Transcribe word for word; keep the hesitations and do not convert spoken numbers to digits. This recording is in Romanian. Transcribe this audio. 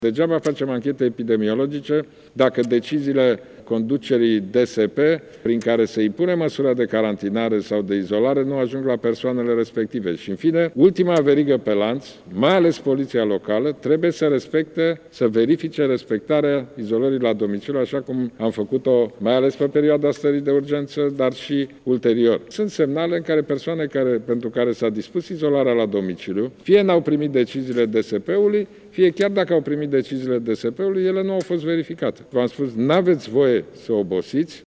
Degeaba facem anchete epidemiologice dacă deciziile conducerii D S P, prin care se impune măsura de carantinare sau de izolare, nu ajung la persoanele respective. Și, în fine, ultima verigă pe lanț, mai ales poliția locală, trebuie să respecte, să verifice respectarea izolării la domiciliu, așa cum am făcut-o mai ales pe perioada stării de urgență, dar și ulterior. Sunt semnale în care persoane care, pentru care s-a dispus izolarea la domiciliu, fie n-au primit deciziile D S P-ului, fie chiar dacă au primit deciziile D S P-ului, ele nu au fost verificate. V-am spus, n-aveți voie să obosiți,